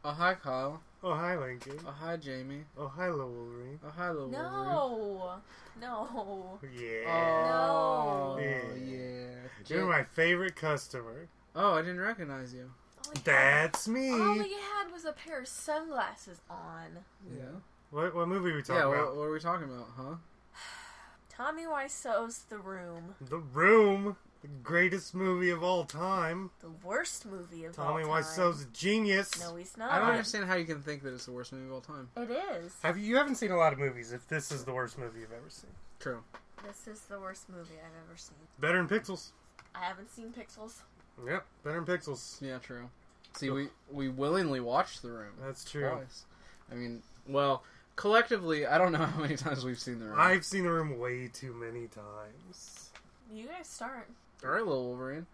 Oh, hi, Kyle. Oh, hi, Lincoln. Oh, hi, Jamie. Oh, hi, little Wolverine. Oh, hi, little Wolverine. No. Yeah. Oh, Yeah. yeah. You're my favorite customer. Oh, I didn't recognize you. That's me. All he had was a pair of sunglasses on. Yeah. What movie are we talking about? What are we talking about, huh? Tommy Wiseau's The Room. The Room. The greatest movie of all time. The worst movie of Tommy all time. Wiseau's a genius. No, he's not. I don't understand how you can think that it's the worst movie of all time. It is. You haven't seen a lot of movies if this is the worst movie you've ever seen. True. This is the worst movie I've ever seen. Better than Pixels. I haven't seen Pixels. Yep, better than Pixels. Yeah, true. See, we willingly watched The Room. That's true. Twice. I mean, well, collectively, I don't know how many times we've seen The Room. I've seen The Room way too many times. You guys start. All right, little Wolverine.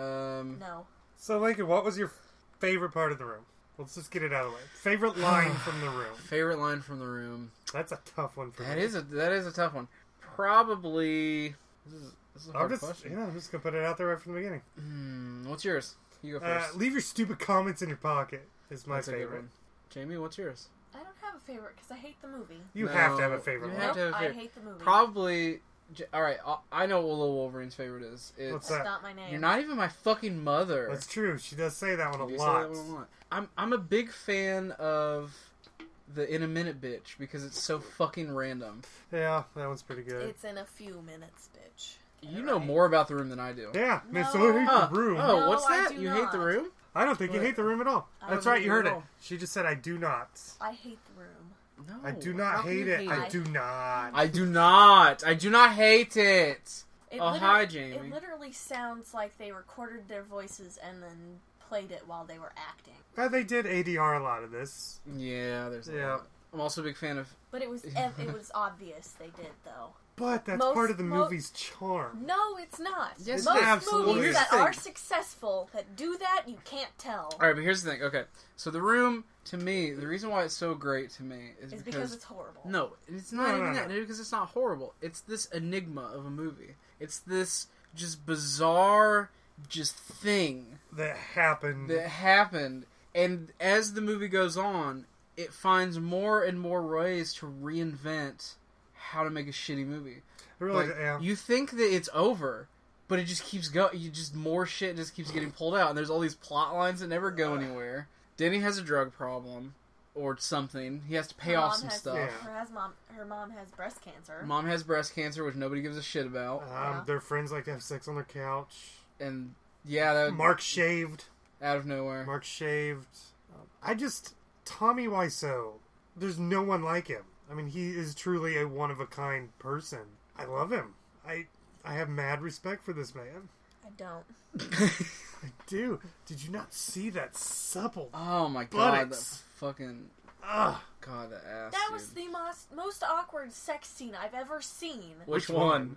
No. So, Lincoln, what was your favorite part of The Room? Let's just get it out of the way. Favorite line from The Room. Favorite line from The Room. That's a tough one for me. That is a tough one. Probably. This is a hard question. I'm just gonna put it out there right from the beginning. What's yours? You go first. Leave your stupid comments in your pocket. Is my That's a good favorite. one. Jamie, what's yours? I don't have a favorite because I hate the movie. You No, have to have a favorite you one. have to have a I favorite. hate the movie. Probably. All right, I know what little Wolverine's favorite is. It's, What's That's that? not my name. You're not even my fucking mother. That's true. She does say that one You a do say lot. that one a lot. I'm a big fan of the In a Minute bitch because it's so fucking random. Yeah, that one's pretty good. It's in a few minutes, bitch. You know more about The Room than I do. Yeah, No. Miss I hate the room. Oh, No, what's I that? do You hate The not. Room? I don't think you What? hate the room at all. I That's don't right, hate you it heard at it. all. She just said, I do not. I hate the room. No. I do How not can you hate it. I it? do not. I do not. I do not hate it. It Oh, liter- hi, Jamie. It literally sounds like they recorded their voices and then played it while they were acting. They did ADR a lot of this. Yeah, there's a Yeah. lot. I'm also a big fan of... But it was obvious they did, though. But that's Most- part of the mo- movie's charm. No, it's not. Yes, Most it is. Absolutely. movies Here's that the thing. are successful that do that, you can't tell. Alright, but here's the thing. Okay, so The Room, to me, the reason why it's so great to me is It's because it's horrible. No, it's not No, even no, that, no. dude, because it's not horrible. It's this enigma of a movie. It's this just bizarre just thing That happened. that happened, and as the movie goes on, it finds more and more ways to reinvent how to make a shitty movie. Really, Like, yeah. you think that it's over, but it just keeps going. More shit just keeps getting pulled out, and there's all these plot lines that never go anywhere. Denny has a drug problem or something. He has to pay off some stuff. Yeah. Her mom has breast cancer. Mom has breast cancer, which nobody gives a shit about. Yeah. Their friends like to have sex on their couch. And yeah, that Mark shaved. out of nowhere. Mark shaved. Tommy Wiseau, there's no one like him. I mean, he is truly a one-of-a-kind person. I love him. I have mad respect for this man. I don't. I do. Did you not see that supple? Oh my god, Buttocks. that fucking Ugh. god, the ass. That dude. was the most awkward sex scene I've ever seen. Which one?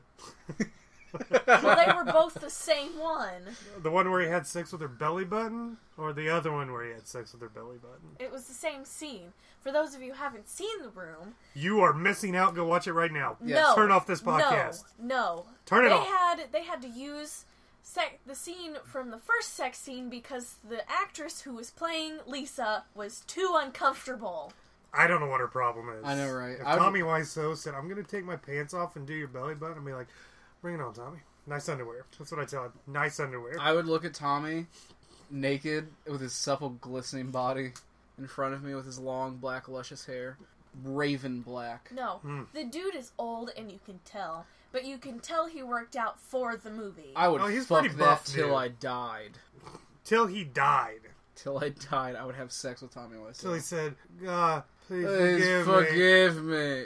Well, they were both the same one. The one where he had sex with her belly button? Or the other one where he had sex with her belly button? It was the same scene. For those of you who haven't seen The Room, You are missing out. Go watch it right now. no, Turn off this podcast. No, Turn it they off. They had to use the scene from the first sex scene because the actress who was playing Lisa was too uncomfortable. I don't know what her problem is. I know, right? If I would- Tommy Wiseau said, I'm going to take my pants off and do your belly button, I'd be like, bring it on, Tommy. Nice underwear. That's what I tell him. Nice underwear. I would look at Tommy naked with his supple, glistening body in front of me with his long, black, luscious hair, raven black. No, the dude is old and you can tell, but you can tell he worked out for the movie. I would Oh, he's fuck pretty that buff, till dude. I died. Till he died. Till I died, I would have sex with Tommy Wiseau. Till he said, God, please Please forgive me. me.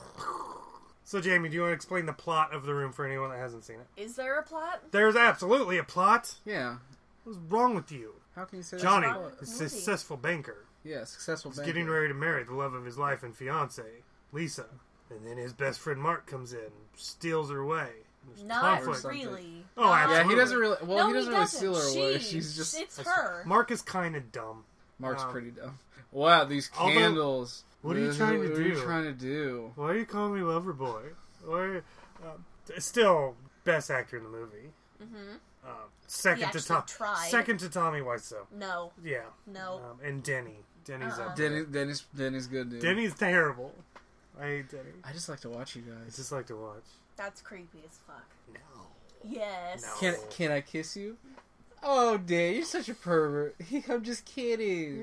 So, Jamie, do you want to explain the plot of The Room for anyone that hasn't seen it? Is there a plot? There's absolutely a plot. Yeah. What's wrong with you? How can you say Johnny, that's a a plot? Movie. successful banker, Yeah, successful is banker. getting ready to marry the love of his life and fiance, Lisa. And then his best friend Mark comes in, steals her away. There's Not conflict. something. really. Oh, Not- absolutely. Yeah, he doesn't really. Well, No, he doesn't really steal her away. She- She's just. It's her. Mark is kind of dumb. Mark's pretty dumb. Wow, these Although- candles. What are you trying to What do? are you trying to do? Why are you calling me lover boy? Why? Still, best actor in the movie. Mm-hmm. Second He to actually tried. Second to Tommy Wiseau. No. Yeah. No. And Denny. Denny's up. Denny's good, dude. Denny's terrible. I hate Denny. I just like to watch you I guys. just like to watch. That's creepy as fuck. No. Yes. No. Can I kiss you? Oh, Dan, you're such a pervert. I'm just kidding.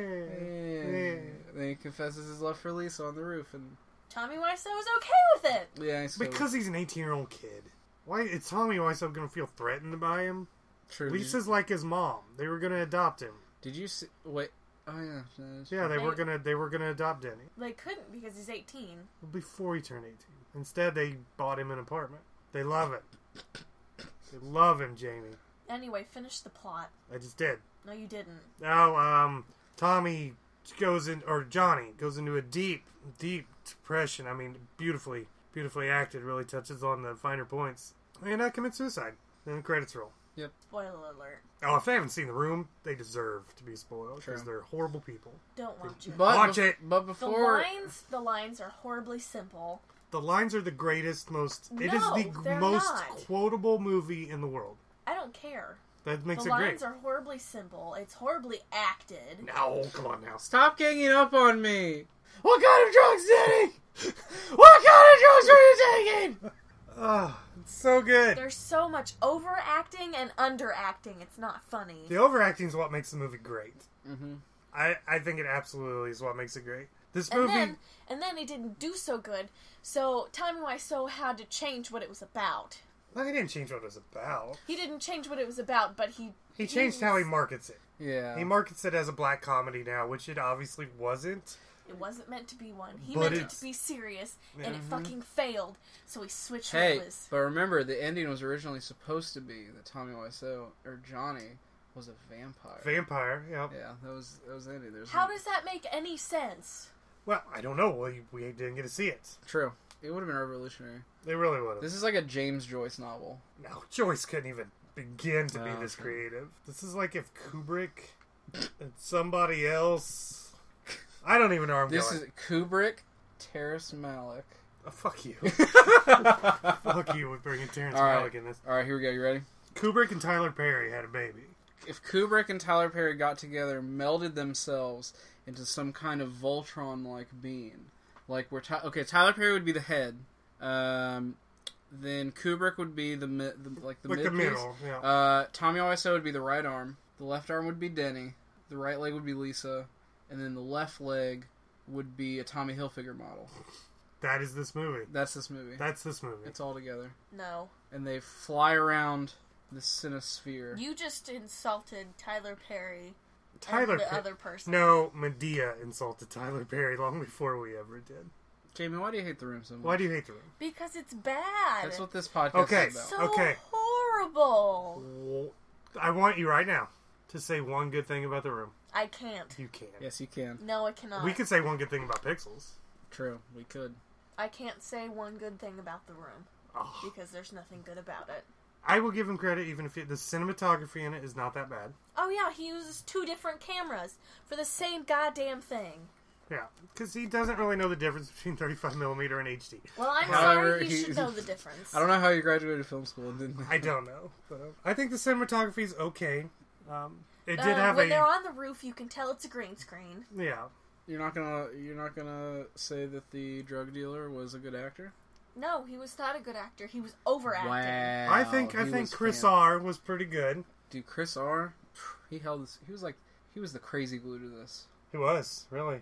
Yeah. Then he confesses his love for Lisa on the roof, and Tommy Wiseau was okay with it. yeah, so Because he's an 18-year-old kid. Why is Tommy Wiseau going to feel threatened by him? true. Lisa's like his mom. They were going to adopt him. Did you see? Wait. Oh yeah. No, that's Yeah, true. they were gonna adopt Denny They couldn't because he's 18. before he turned 18. Instead, they bought him an apartment. They love it. They love him, Jamie. Anyway, finish the plot. I just did. No, you didn't. Now, Johnny goes into a deep, deep depression. I mean, beautifully acted. Really touches on the finer points, and commits suicide. Then the credits roll. Spoiler alert. Oh, if they haven't seen The Room, they deserve to be spoiled because True. they're horrible people. Don't watch it. Watch it. But before The lines are horribly simple. The lines are the greatest, most. It is No, the they're most not. quotable movie in the world. I don't care. That makes The it lines great. are horribly simple. It's horribly acted. No, come on now. stop ganging up on me. What kind of drugs, Denny? What kind of drugs are you taking? Oh, it's so good. There's so much overacting and underacting. It's not funny. The overacting is what makes the movie great. Mm-hmm. I think it absolutely is what makes it great. This And movie, then he didn't do so good. So Tommy Wiseau had to change what it was about. well, he didn't change what it was about. He didn't change what it was about, but He changed how he markets it. Yeah. He markets it as a black comedy now, which it obviously wasn't. It wasn't meant to be one. He But meant it it's- to be serious, and Mm-hmm. it fucking failed. So he switched Hey, what it was. but remember, the ending was originally supposed to be that Tommy Wiseau or Johnny was a vampire. Vampire, yeah. Yeah, that was the ending. How does that make any sense? Well, I don't know. We didn't get to see it. True. It would have been revolutionary. They really would have. This is like a James Joyce novel. No, Joyce couldn't even begin to be Oh, this okay. creative. This is like if Kubrick and somebody else. I don't even know where I'm This going. is Kubrick, Terrence Malick. Oh, fuck you. Fuck you with bringing Terrence All right. Malick in this. All right, here we go. You ready? Kubrick and Tyler Perry had a baby. If Kubrick and Tyler Perry got together, melded themselves into some kind of Voltron-like being, like where Tyler Perry would be the head, then Kubrick would be the Like the mid-piece. middle, yeah. Tommy Wiseau would be the right arm. The left arm would be Denny. The right leg would be Lisa, and then the left leg would be a Tommy Hilfiger model. That is this movie. That's this movie. That's this movie. It's all together, No. and they fly around the Cinesphere. You just insulted Tyler Perry Tyler and the Perry. other person. No, Medea insulted Tyler Perry long before we ever did. Jamie, why do you hate the room so much? Why do you hate the room? Because it's bad. That's what this podcast Okay, is about. so Okay. horrible. I want you right now to say one good thing about the room. I can't. You can. Yes, you can. No, I cannot. We could say one good thing about Pixels. True, we could. I can't say one good thing about the room Oh, because there's nothing good about it. I will give him credit, even if the cinematography in it is not that bad. Oh yeah, he uses 2 different cameras for the same goddamn thing. Yeah, because he doesn't really know the difference between 35mm and HD. Well, I'm However, sorry, he he- should know the difference. I don't know how you graduated film school and didn't. I don't know, but I think the cinematography is okay. It did have when a they're on the roof, you can tell it's a green screen. yeah. You're not gonna say that the drug dealer was a good actor. No, he was not a good actor. He was overacting. Wow. I think Chris R was pretty good. Dude, Chris R. He held this. He was the crazy glue to this. He was really.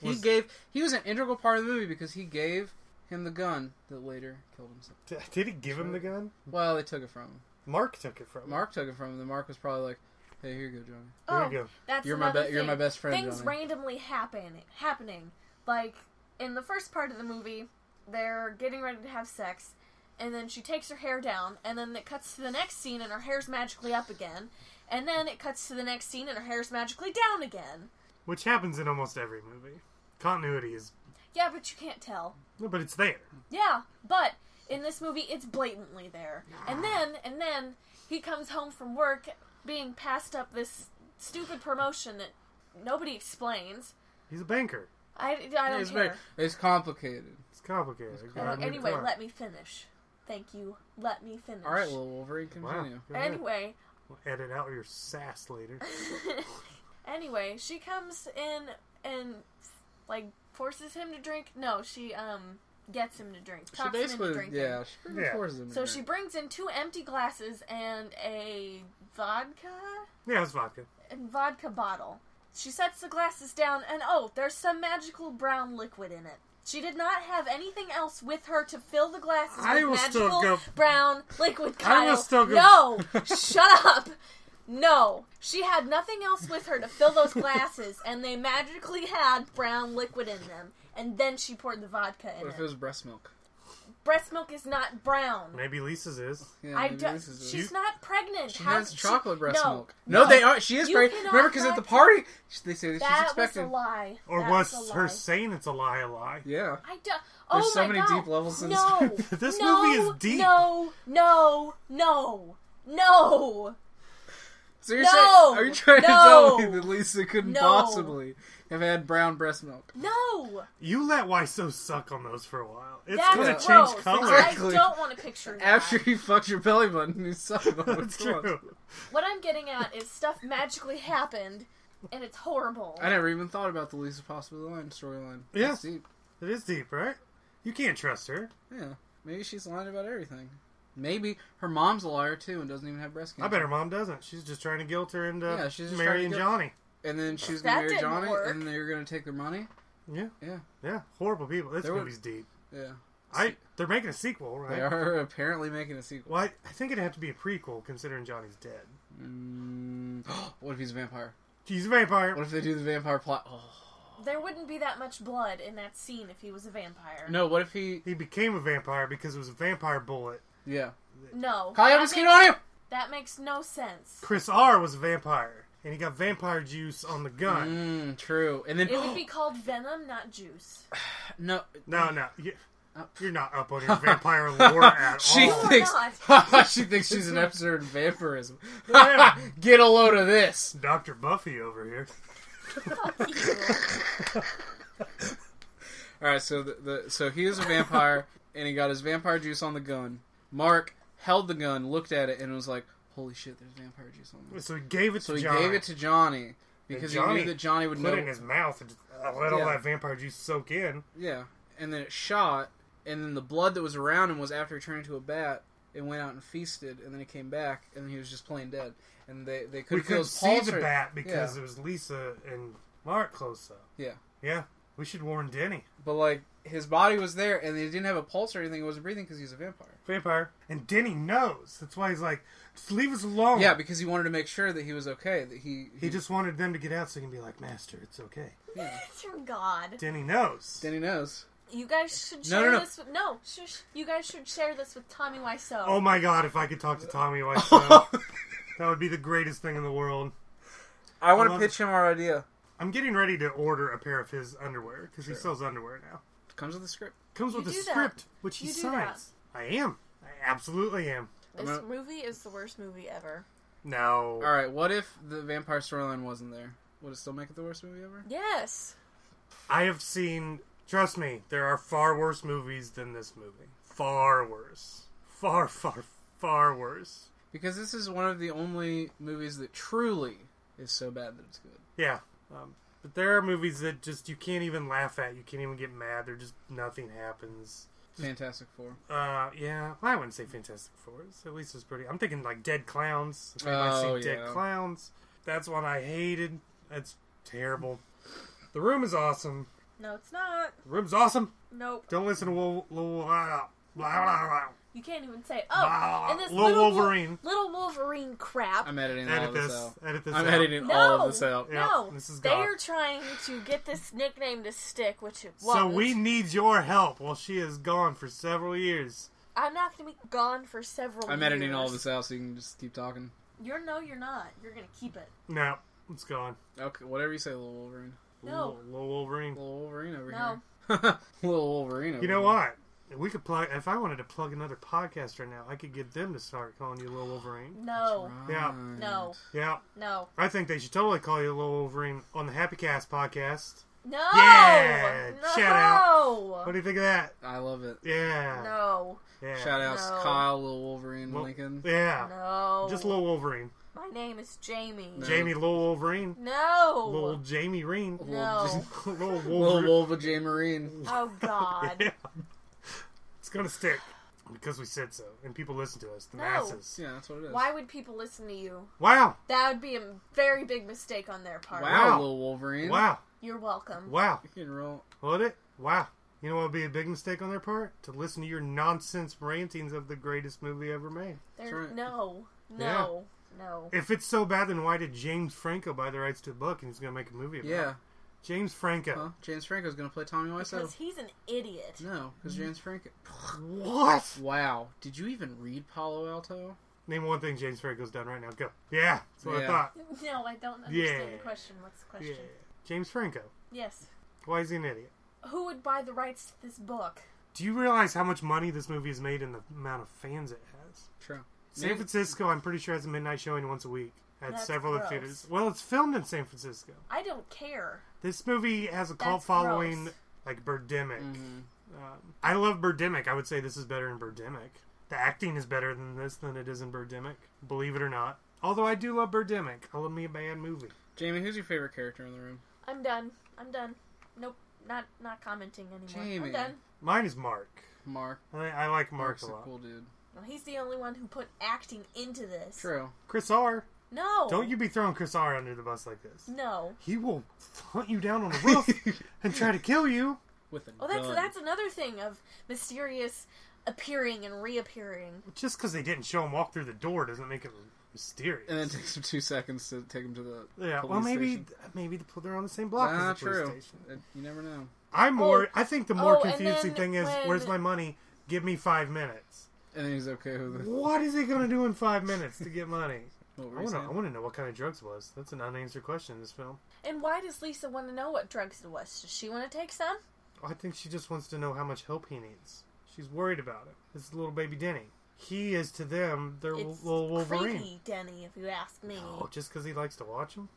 He was an integral part of the movie because he gave him the gun that later killed himself. Did he give him the gun? Well, they took it from him. Mark took it from him. Mark took it from him. Then Mark was probably like, "Hey, here you go, Johnny. Oh, There you go. that's You're another you're my thing. best friend, Things Johnny." randomly happening. Like in the first part of the movie, they're getting ready to have sex, and then she takes her hair down, and then it cuts to the next scene, and her hair's magically up again, and then it cuts to the next scene, and her hair's magically down again. Which happens in almost every movie. Continuity is, Yeah, but you can't tell. no, but it's there. Yeah, but in this movie, it's blatantly there. And then he comes home from work being passed up this stupid promotion that nobody explains. He's a banker. I don't care. It's complicated. It's complicated. Anyway, let me finish. Thank you. Let me finish. All right, little Wolverine, continue. Wow. Go ahead. Anyway, We'll edit out your sass later. anyway, she comes in and like forces him to drink. No, she gets him to drink. She Talks him basically, into drinking. yeah, she pretty much forces him to So drink. she brings in 2 empty glasses and a vodka Yeah, it's vodka. bottle. She sets the glasses down, and there's some magical brown liquid in it. She did not have anything else with her to fill the glasses I with will still magical go- brown liquid. I Kyle. will still go- No, shut up. No, she had nothing else with her to fill those glasses, and they magically had brown liquid in them. And then she poured the vodka in What if it was breast milk? Breast milk is not brown. Maybe Lisa's is. Yeah, I maybe don't. this is it. She's not pregnant. She How- has chocolate breast no, milk. No, they are. She is You pregnant. cannot Remember, because at the have- party, they say that she's That was expecting. a lie. Or That was a her lie. saying it's a lie a lie? Yeah. I don't. Oh There's so my many God. deep levels in No, this. This no, movie is deep. No, no, no, no. So you're No! saying, are you trying to No! tell me that Lisa couldn't No! possibly have had brown breast milk? No. You let Wiseau suck on those for a while. It's That's gonna gross. change color. Exactly. I don't want to picture that. After he fucked your belly button, you suck on That's which one. true. What I'm getting at is stuff magically happened, and it's horrible. I never even thought about the Lisa Possibility storyline. Yeah. That's deep. It is deep, right? You can't trust her. Yeah. Maybe she's lying about everything. Maybe her mom's a liar too and doesn't even have breast cancer. I bet her mom doesn't. She's just trying to guilt her into Yeah, she's just marrying trying to Johnny. And then she was That going to marry didn't Johnny, work. and then they were going to take their money. Yeah. Yeah. Yeah. Horrible people. This There were- movie's deep. Yeah. They're making a sequel, right? They are apparently making a sequel. Well, I think it'd have to be a prequel considering Johnny's dead. What if he's a vampire? He's a vampire. What if they do the vampire plot? Oh. There wouldn't be that much blood in that scene if he was a vampire. No, what if he... He became a vampire because it was a vampire bullet. Yeah. No. Kyle, mosquito on you! That makes no sense. Chris R. was a vampire, and he got vampire juice on the gun. True. And then... It would be called venom, not juice. No. No. You're not up on your vampire lore at She all. thinks... not. she thinks she's an expert in vampirism. Yeah. Get a load of this. Dr. Buffy over here. Fuck you. Alright, so so he is a vampire, and he got his vampire juice on the gun. Mark held the gun, looked at it, and was like, holy shit, there's vampire juice on it. So he gave it So to he Johnny. gave it to Johnny, because he knew that Johnny would put know... it in his mouth and just let all Yeah. that vampire juice soak in. Yeah, and then it shot, and then the blood that was around him was after he turned into a bat, it went out and feasted, and then he came back, and he was just plain dead. And they We couldn't feel couldn't his see pulse. the or- bat because Yeah. it was Lisa and Mark close up. Yeah. Yeah. We should warn Denny. But, like, his body was there, and he didn't have a pulse or anything. He wasn't breathing because he was a vampire. Vampire. And Denny knows. That's why he's like, just leave us alone. Yeah, because he wanted to make sure that he was okay. That he He just wanted them to get out so he can be like, Master, it's okay. yeah. Dear God. Denny knows. Then he knows. You guys should No, share no. this with... No, shush. You guys should share this with Tommy Wiseau. Oh my god, if I could talk to Tommy Wiseau, that would be the greatest thing in the world. I want I to love- pitch him our idea. I'm getting ready to order a pair of his underwear because he Sure. sells underwear now. Comes with the script. Comes You with a do that. script, which he You do signs. I am. I absolutely am. This I'm movie is the worst movie ever. No. All right. What if the vampire storyline wasn't there? Would it still make it the worst movie ever? Yes. I have seen, trust me, there are far worse movies than this movie. Far worse. Far, far, far worse. Because this is one of the only movies that truly is so bad that it's good. Yeah. But there are movies that just you can't even laugh at. You can't even get mad. They're just, nothing happens. Fantastic Four. Yeah. I wouldn't say Fantastic Four. At least it's pretty. I'm thinking like Dead Clowns. If anybody's Oh, seen Dead yeah. Clowns. That's one I hated. That's terrible. The Room is awesome. No, it's not. The Room's awesome. Nope. Don't listen to blah, blah, blah, You can't even say, blah, and this Little little Wolverine. Little Wolverine crap. I'm editing all Edit of this this. out. Edit this I'm out. editing No, all of this out. Yeah, no. this is They gone. are trying to get this nickname to stick, which it So won't. we need your help while she is gone for several years. I'm not going to be gone for several I'm years. editing all of this out so you can just keep talking. You're not. You're going to keep it. No, it's gone. Okay, whatever you say, little Wolverine. No. Little Wolverine. Little Wolverine over No. here. Little Wolverine over You know here. what? We could plug. If I wanted to plug another podcast right now, I could get them to start calling you Little Wolverine. No. Yeah. Right. No. Yeah, No. I think they should totally call you Little Wolverine on the Happy Cast podcast. No. Yeah, No. shout out. What do you think of that? I love it. Yeah. No. Yeah. Shout outs No. Kyle, Little Wolverine, Well, Lincoln. Yeah. No. Just Little Wolverine. My name is Jamie. No. Jamie Lil Wolverine. No. Lil Jamie Reen. No. Lil Wolva Jamarine. Oh, God. Yeah. It's going to stick. Because we said so. And people listen to us. The masses. Yeah, that's what it is. Why would people listen to you? Wow. That would be a very big mistake on their part. Wow, Lil Wolverine. Wow. You're welcome. Wow. You can roll. Would it? Wow. You know what would be a big mistake on their part? To listen to your nonsense rantings of the greatest movie ever made. Right. No. If it's so bad, then why did James Franco buy the rights to the book and he's going to make a movie about it? James Franco. Huh? James Franco's going to play Tommy Wiseau. Because he's an idiot. No, because James Franco. What? Wow. Did you even read Palo Alto? Name one thing James Franco's done right now. Go. Yeah, that's what I thought. No, I don't understand the question. What's the question? Yeah. James Franco. Yes. Why is he an idiot? Who would buy the rights to this book? Do you realize how much money this movie has made and the amount of fans it has? True. San Francisco, I'm pretty sure, has a midnight showing once a week at That's several gross. theaters. Well, it's filmed in San Francisco. I don't care. This movie has a cult That's following gross. like Birdemic. Mm-hmm. I love Birdemic. I would say this is better than Birdemic. The acting is better than this than it is in Birdemic. Believe it or not. Although I do love Birdemic. I love me a bad movie. Jamie, who's your favorite character in the room? I'm done. Nope. Not commenting anymore. Jamie. I'm done. Mine is Mark. Mark. I like Mark Mark's a lot. Cool dude. Well, he's the only one who put acting into this. True. Chris R. No. Don't you be throwing Chris R. under the bus like this. No. He will hunt you down on the roof and try to kill you. With a Oh, that's another thing of mysterious appearing and reappearing. Just because they didn't show him walk through the door doesn't make it mysterious. And then it takes him 2 seconds to take him to the police well, station. maybe they're on the same block as the police station. You never know. I think the more and confusing then thing is, when- where's my money? Give me 5 minutes. And then he's okay with it. What is he going to do in 5 minutes to get money? What were I you want saying? to know what kind of drugs it was. That's an unanswered question in this film. And why does Lisa want to know what drugs it was? Does she want to take some? I think she just wants to know how much help he needs. She's worried about it. It's little baby Denny. He is to them their It's little Wolverine. creepy, Denny, if you ask me. Oh, just because he likes to watch him?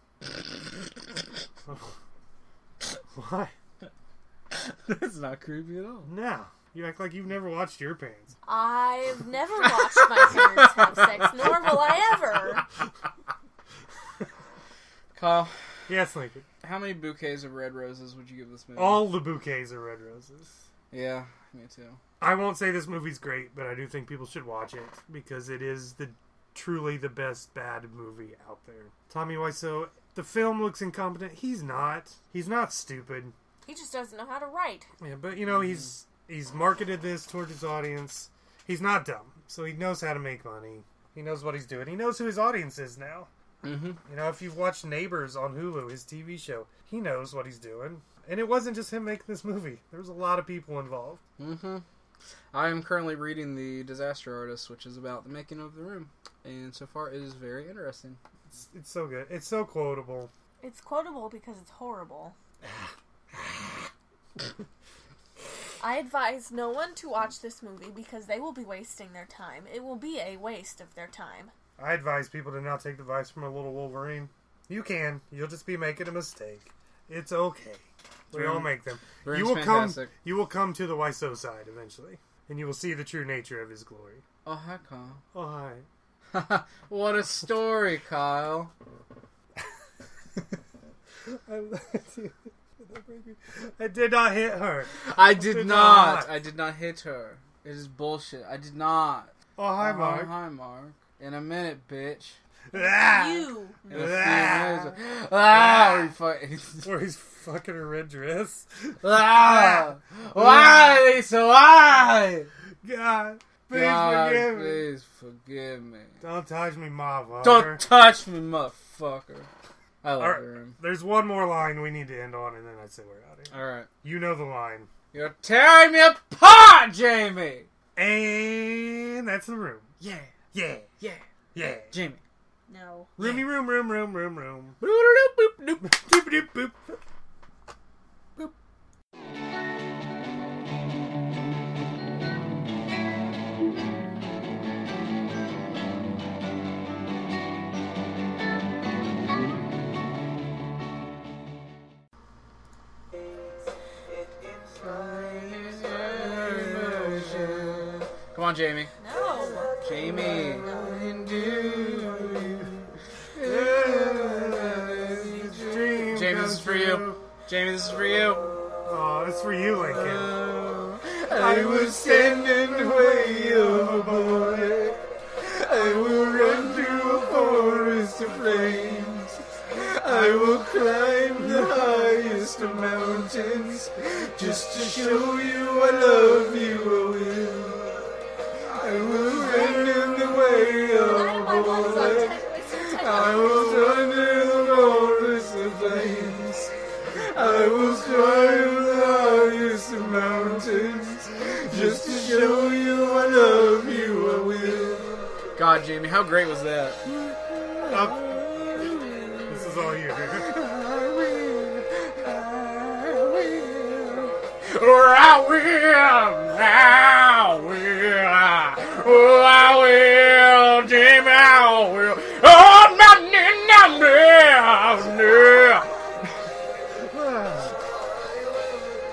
Why? That's not creepy at all. No. You act like you've never watched Your Pants. I've never watched my parents have sex, nor will I ever. Kyle, Yes, Lincoln. how many bouquets of red roses would you give this movie? All the bouquets are red roses. Yeah, me too. I won't say this movie's great, but I do think people should watch it because it is truly the best bad movie out there. Tommy Wiseau, the film looks incompetent. He's not. He's not stupid. He just doesn't know how to write. Yeah, but you know he's marketed this towards his audience. He's not dumb, so he knows how to make money. He knows what he's doing. He knows who his audience is now. Mm-hmm. You know, if you've watched Neighbors on Hulu, his TV show, he knows what he's doing. And it wasn't just him making this movie. There was a lot of people involved. Mm-hmm. I am currently reading The Disaster Artist, which is about the making of The Room. And so far, it is very interesting. It's so good. It's so quotable. It's quotable because it's horrible. I advise no one to watch this movie because they will be wasting their time. It will be a waste of their time. I advise people to not take the advice from a little Wolverine. You can. You'll just be making a mistake. It's okay. We all make them. Room's fantastic. You will come to the Wiseau side eventually, and you will see the true nature of his glory. Oh, hi, Kyle. Oh, hi. What a story, Kyle. I did not hit her. I did not hit her. It is bullshit. I did not. Oh, hi, Mark. Hi, Mark. In a minute, bitch. Ah! You! In a few minutes. Ah! Where he's fucking her red dress. Ah! Why, Lisa? Why? God, please God, forgive me. please forgive me. Don't touch me, motherfucker. Don't touch me, motherfucker. I love Alright, him. there's one more line we need to end on, and then I'd say we're out of here. Alright. You know the line. You're tearing me apart, Jamie! And that's the room. Yeah. Yeah. Yeah. Yeah. Jamie. No. Roomy room. Boop, Doop doop boop. Come on, Jamie. No. Jamie. this is for you. Jamie, this is for you. Oh, it's for you, Lincoln. I will stand in the way of a boy. I will run through a forest of flames. I will climb the highest of mountains. Just to show you I love you, I will. I will run in the way of a boy. I will run in the forest of flames. I will climb the highest of mountains. Just to show you I love you, I will. God, Jamie, how great was that? This is all you. I will, Jamie, I will. Oh,